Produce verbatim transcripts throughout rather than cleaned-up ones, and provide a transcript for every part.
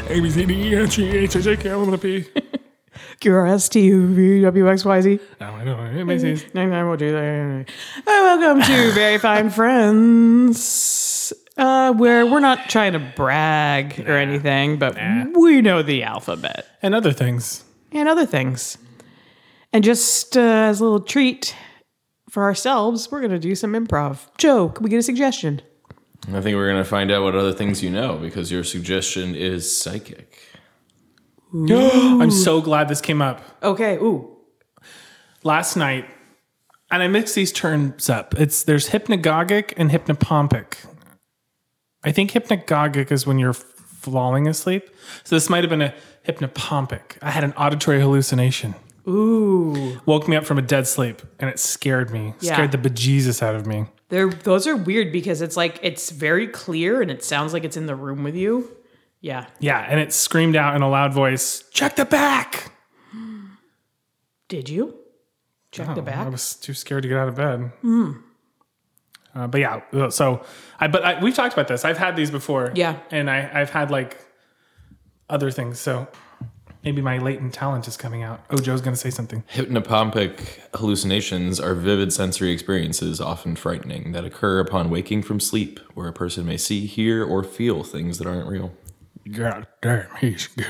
A, B, C, D, E, F, G, H, I, J, K, L, M, N, P. Q, R, S, T, U, V, W, X, Y, Z. No, I don't know. Macy's. nine nine one two And welcome to Very Fine Friends, uh, where we're not trying to brag or anything, but Nah. we know the alphabet And other things. and other things. And just uh, as a little treat for ourselves, we're going to do some improv. Joe, can we get a suggestion? I think we're going to find out what other things you know because your suggestion is psychic. I'm so glad this came up. Okay, ooh. Last night, and I mix these terms up. It's there's hypnagogic and hypnopompic. I think hypnagogic is when you're falling asleep. So this might have been a hypnopompic. I had an auditory hallucination. Ooh. Woke me up from a dead sleep, and it scared me. Yeah. Scared the bejesus out of me. They're, those are weird because it's like, it's very clear and it sounds like it's in the room with you. Yeah. Yeah, and it screamed out in a loud voice, check the back! Did you? Check the Oh, back? I was too scared to get out of bed. Mm. Uh, but yeah, so I but I, we've talked about this. I've had these before. Yeah. And I, I've had like other things. So maybe my latent talent is coming out. Oh, Joe's going to say something. Hypnopompic hallucinations are vivid sensory experiences, often frightening, that occur upon waking from sleep, where a person may see, hear, or feel things that aren't real. God damn, he's good.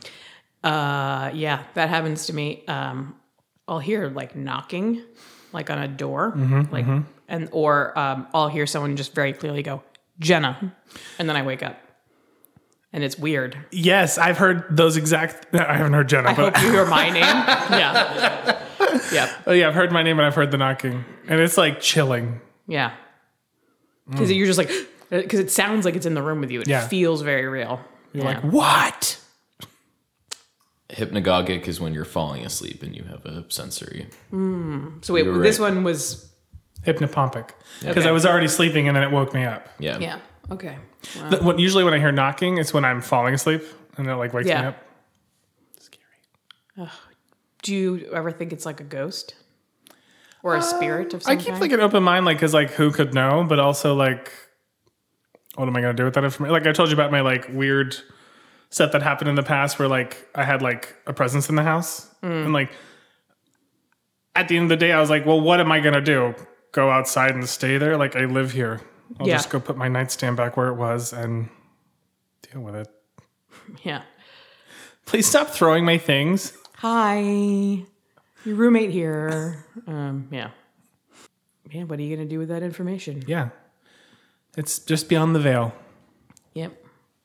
Uh, yeah, that happens to me. Um, I'll hear like knocking, like on a door, Mm-hmm, like, mm-hmm. and or um, I'll hear someone just very clearly go, Jenna, and then I wake up, and it's weird. Yes, I've heard those exact. I haven't heard Jenna. I but hope you hear my name. Yeah, yeah, oh yeah, I've heard my name and I've heard the knocking, and it's like chilling. yeah. Because you're just like, because it sounds like it's in the room with you. It Yeah. feels very real. You're Yeah. like, what? Hypnagogic is when you're falling asleep and you have a sensory. So wait, You were this right. one was. Hypnopompic. Because Okay. I was already sleeping and then it woke me up. Yeah. Yeah. Okay. Wow. The- what- usually when I hear knocking, it's when I'm falling asleep and it like wakes Yeah. me up. Scary. Do you ever think it's like a ghost or a spirit of some I keep kind? like an open mind, like, cause like who could know, but also like, what am I gonna do with that information? Like I told you about my like weird stuff that happened in the past where like I had like a presence in the house and like at the end of the day I was like, well, what am I gonna do? Go outside and stay there? Like I live here. I'll Yeah. just go put my nightstand back where it was and deal with it. Yeah. Please stop throwing my things. Hi, your roommate here. Um, yeah. Yeah, what are you going to do with that information? Yeah. It's just beyond the veil. Yep.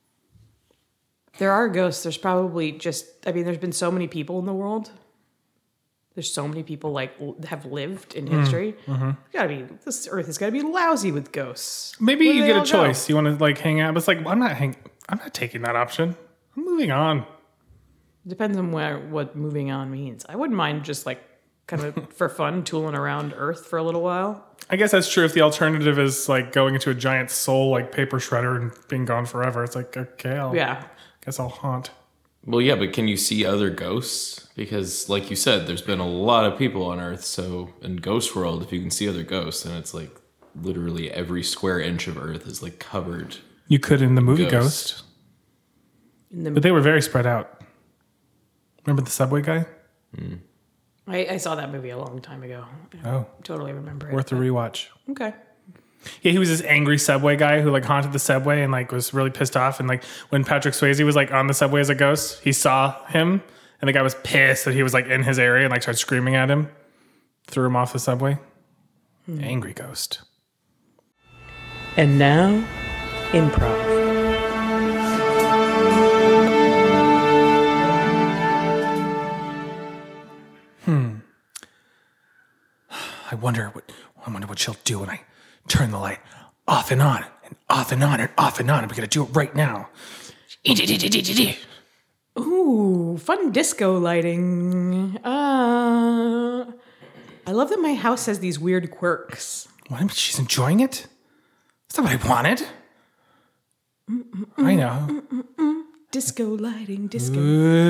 There are ghosts. There's probably just, I mean, there's been so many people in the world. There's so many people like l- have lived in history. Mm-hmm. It's gotta be, this earth has got to be lousy with ghosts. Maybe Where do you they get a all go? choice. You want to like hang out, but it's like, well, I'm not hang. I'm not taking that option. I'm moving on. Depends on where, what moving on means. I wouldn't mind just like kind of for fun tooling around Earth for a little while. I guess that's true. If the alternative is like going into a giant soul like paper shredder and being gone forever, it's like okay, I'll Yeah. guess I'll haunt. Well, yeah, but can you see other ghosts? Because, like you said, there's been a lot of people on Earth. So, in Ghost World, if you can see other ghosts, then it's like literally every square inch of Earth is like covered. You could in the movie Ghost, Ghost. In the but they were very spread out. Remember the subway guy? I, I saw that movie a long time ago. I Oh, totally remember it. worth a rewatch. Okay. Yeah, he was this angry subway guy who like haunted the subway and like was really pissed off. And like when Patrick Swayze was like on the subway as a ghost, he saw him and the guy was pissed that he was like in his area and like started screaming at him, threw him off the subway. Angry ghost. And now, improv. I wonder what I wonder what she'll do when I turn the light off and on and off and on and off and on. And we're gonna do it right now. Ooh, fun disco lighting. Uh, I love that my house has these weird quirks. What? She's enjoying it? That's not what I wanted. I know. Disco lighting, disco.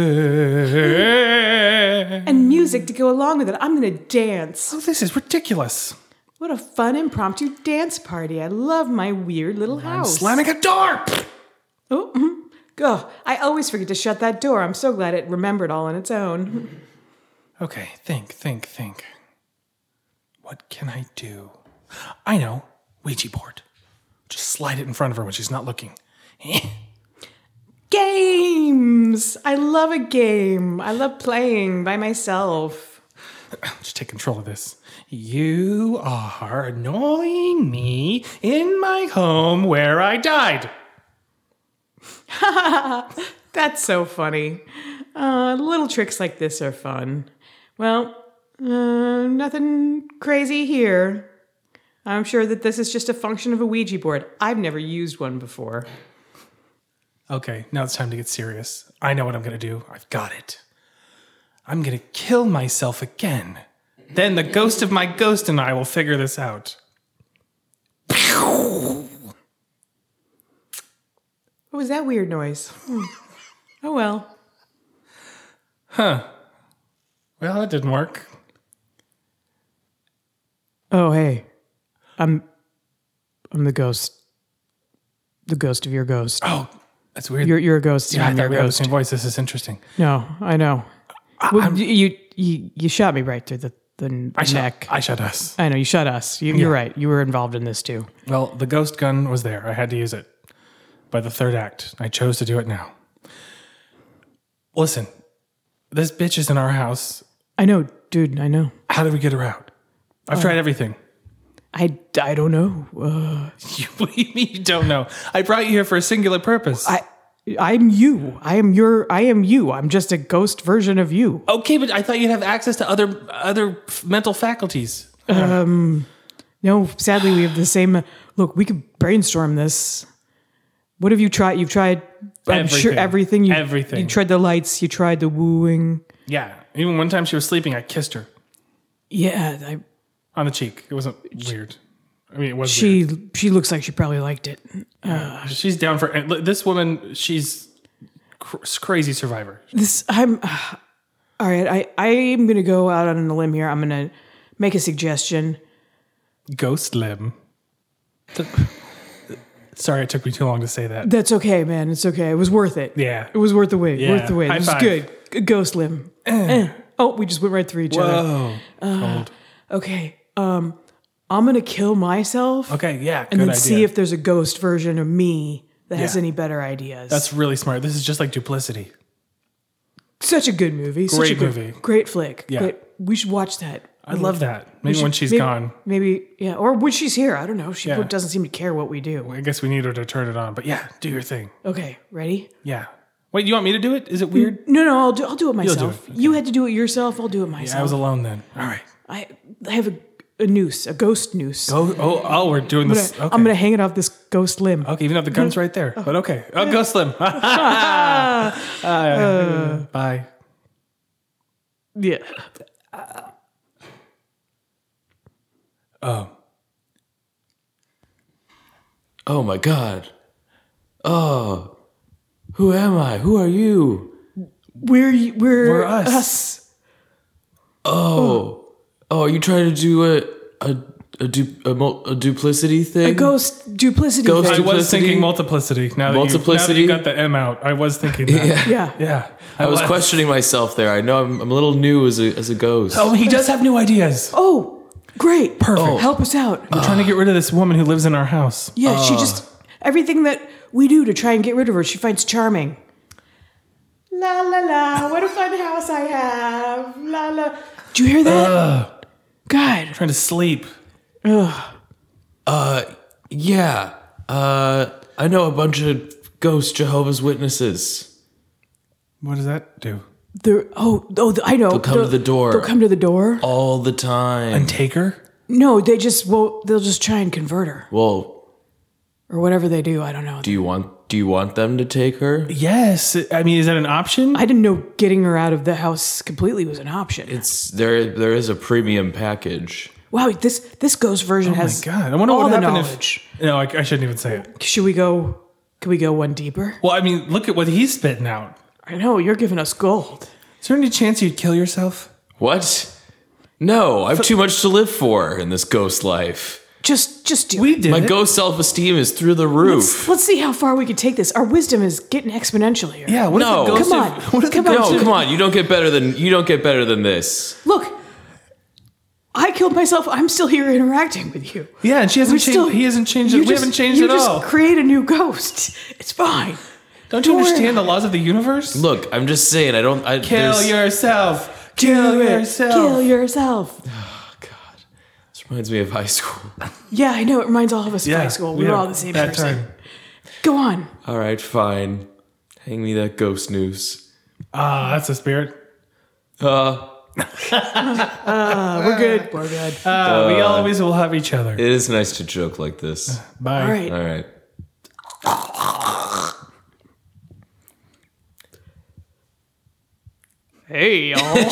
And music to go along with it. I'm going to dance. Oh, this is ridiculous. What a fun impromptu dance party. I love my weird little I'm house. slamming a door. Oh, mhm. Oh, I always forget to shut that door. I'm so glad it remembered all on its own. Okay, think, think, think. What can I do? I know. Ouija board. Just slide it in front of her when she's not looking. Games! I love a game. I love playing by myself. Just take control of this. You are annoying me in my home where I died. That's so funny. Uh, little tricks like this are fun. Well, uh, nothing crazy here. I'm sure that this is just a function of a Ouija board. I've never used one before. Okay, now it's time to get serious. I know what I'm going to do. I've got it. I'm going to kill myself again. Then the ghost of my ghost and I will figure this out. What was that weird noise? Hmm. Oh well. Huh. Well, that didn't work. Oh hey, I'm, I'm the ghost. The ghost of your ghost. Oh, that's weird. You're you're a ghost. yeah, I I'm thought your we had the ghost. same voice. This is interesting. No, I know. Well, you you you shot me right through the the I neck. shot, I shot us. I know you shot us. You, you're right. You were involved in this too. Well, the ghost gun was there. I had to use it. By the third act, I chose to do it now. Listen, this bitch is in our house. I know, dude. I know. How do we get her out? I've tried everything. I, I don't know. Uh, You, what do you mean you don't know? I brought you here for a singular purpose. I I'm you. I am your. I am you. I'm just a ghost version of you. okay, but I thought you'd have access to other other f- mental faculties. No, sadly, we have the same. Look, we could brainstorm this. What have you tried? You've tried. I'm sure Everything. everything. You, Everything. You tried the lights. You tried the wooing. Yeah, even one time she was sleeping, I kissed her Yeah, I, on the cheek. It wasn't weird. I mean, it was weird. she she looks like she probably liked it. She's down for and look, this woman. She's cr- crazy survivor. This I'm. Uh, all right, I I am gonna go out on a limb here. I'm gonna make a suggestion. Ghost limb. Sorry, it took me too long to say that. That's okay, man. It's okay. It was worth it. Yeah. It was worth the wait. Yeah. Worth the wait. High It was five. good. Good ghost limb. Eh. Oh, we just went right through each other. Whoa. Cold. Okay. Um, I'm gonna kill myself Okay, yeah, and good then idea. see if there's a ghost version of me that has Yeah. any better ideas. That's really smart. This is just like Duplicity. such a good movie. Such Great a good, movie. Great flick. Yeah. Great. We should watch that. I love that. Maybe should- when she's maybe- gone. Maybe, yeah. Or when she's here. I don't know. She Yeah. doesn't seem to care what we do. I guess we need her to turn it on. But yeah, do your thing. Okay, ready? Yeah. Wait, you want me to do it? Is it weird? No, no, I'll do, I'll do it myself. it, You had to do it yourself. I'll do it myself. Yeah, I was alone then. All right. I, I have a, a noose, a ghost noose. Oh, oh, oh, we're doing I'm this. gonna, Okay. I'm gonna hang it off this ghost limb. Okay, even though the gun's right there. But okay. Oh, go slim. uh, bye. Yeah. Oh. Oh my god. Oh. Who am I? Who are you? We're we're, We're us. us. Oh. Oh, are you trying to do a a a, du, a, mul- a duplicity thing? A ghost duplicity Ghost thing. I was Duplicity? thinking multiplicity. Now that, Multiplicity? You, now that you got the M out, I was thinking that. Yeah. Yeah. Yeah. I was questioning myself there. I know I'm, I'm a little new as a as a ghost. Oh, he does have new ideas. Oh, great. Perfect. Oh. Help us out. We're trying to get rid of this woman who lives in our house. Yeah, she just everything that we do to try and get rid of her, she finds charming. La la la, what a fun house I have. La la. Did you hear that? Ugh. God. Trying to sleep. Ugh. Uh, yeah. Uh, I know a bunch of ghost Jehovah's Witnesses. What does that do? They're, oh, oh, I know. They'll come to the door. They'll come to the door. All the time. And take her? No, they just well, they'll just try and convert her well, or whatever they do. I don't know. do you want do you want them to take her? Yes. I mean, is that an option? I didn't know getting her out of the house completely was an option. It's there. There is a premium package. Wow, this this ghost version oh my has God. I wonder all what the happened knowledge. if... No, I, I shouldn't even say it. Should we go? Can we go one deeper? Well, I mean, look at what he's spitting out. I know you're giving us gold. Is there any chance you'd kill yourself? What? No, I've too much to live for in this ghost life. Just, just do We it. did My it. ghost self-esteem is through the roof. Let's see how far we can take this. Our wisdom is getting exponential here. Yeah, what No. if the ghost Come of- on. what if the Come on. ghost No, of- come on. You don't get better than you don't get better than this. Look, I killed myself. I'm still here interacting with you. Yeah, and she hasn't We're changed. still- he hasn't changed you it. We just- haven't changed you at just all. create a new ghost. It's fine. Don't you Don't worry. understand the laws of the universe? Look, I'm just saying. I don't. I, Kill there's- yourself. Kill yourself. Kill yourself. God, this reminds me of high school. Yeah, I know. It reminds all of us of Yeah, high school. We yeah, were all the same that person. time. Go on. All right, fine. Hang me that ghost noose. Ah, that's the spirit. Uh, Uh, we're good. We're good. Uh, we always will have each other. it is nice to joke like this. Bye. All right. All right. Hey, y'all.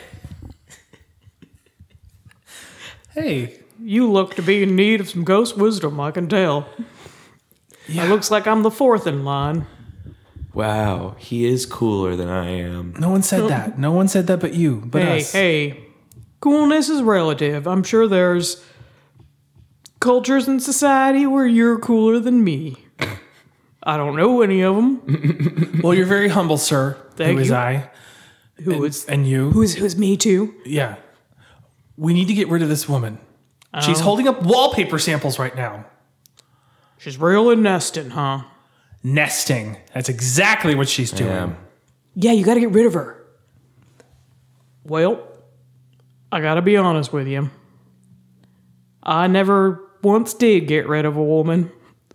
Hey. You look to be in need of some ghost wisdom, I can tell. Yeah. It looks like I'm the fourth in line. Wow, he is cooler than I am. No one said that. No one said that but you. But Hey, us. hey. Coolness is relative. I'm sure there's cultures in society where you're cooler than me. I don't know any of them. Well, you're very humble, sir. Thank Who is you. I? Who And, is and you? who's who's me too? Yeah. We need to get rid of this woman. She's holding up wallpaper samples right now. She's real and nesting, huh? Nesting. That's exactly what she's doing. Yeah. Yeah, you got to get rid of her. Well, I got to be honest with you. I never once did get rid of a woman.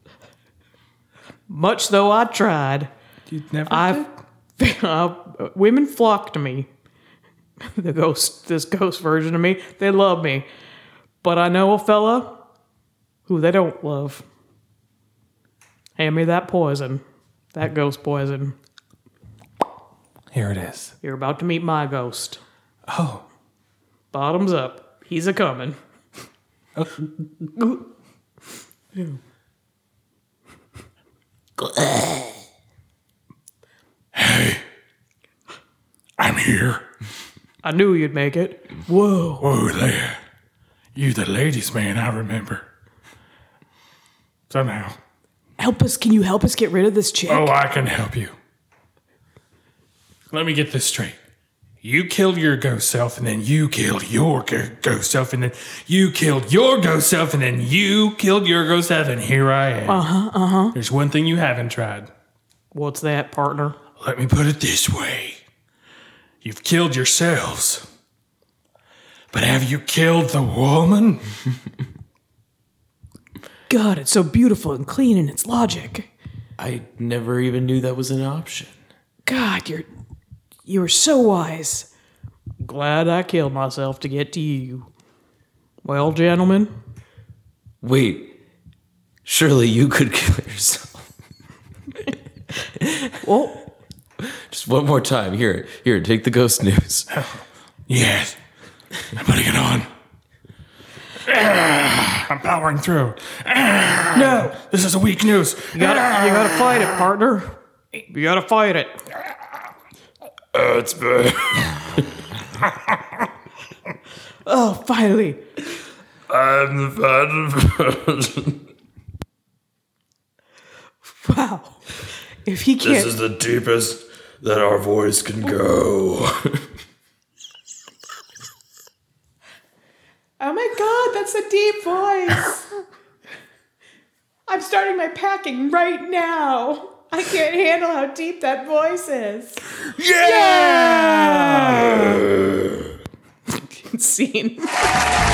Much though I tried. You never I, uh, women flock to me. The ghost, this ghost version of me, they love me. But I know a fella who they don't love. Hand me that poison, that ghost poison. Here it is. You're about to meet my ghost. Oh. Bottoms up. He's a coming. I'm here. I knew you'd make it. Whoa. Whoa there. You the ladies' man, I remember. Somehow. Help us. Can you help us get rid of this chick? Oh, I can help you. Let me get this straight. You killed your ghost self, and then you killed your g- ghost self, and then you killed your ghost self, and then you killed your ghost self, and here I am. Uh-huh, uh-huh. There's one thing you haven't tried. What's that, partner? Let me put it this way. You've killed yourselves. But have you killed the woman? God, it's so beautiful and clean in its logic. I never even knew that was an option. God, you're you're so wise. Glad I killed myself to get to you. Well, gentlemen, Wait, surely you could kill yourself. well, Just one more time. Here, here, take the ghost news. Yes. I'm putting it on. I'm powering through. No, this is a weak news. you gotta, you gotta fight it, partner. You gotta fight it. Oh, it's bad. Oh, finally. I'm the bad. Wow. If he can't... This is the deepest that our voice can go. Oh my God, that's a deep voice. I'm starting my packing right now. I can't handle how deep that voice is. Yeah! Scene.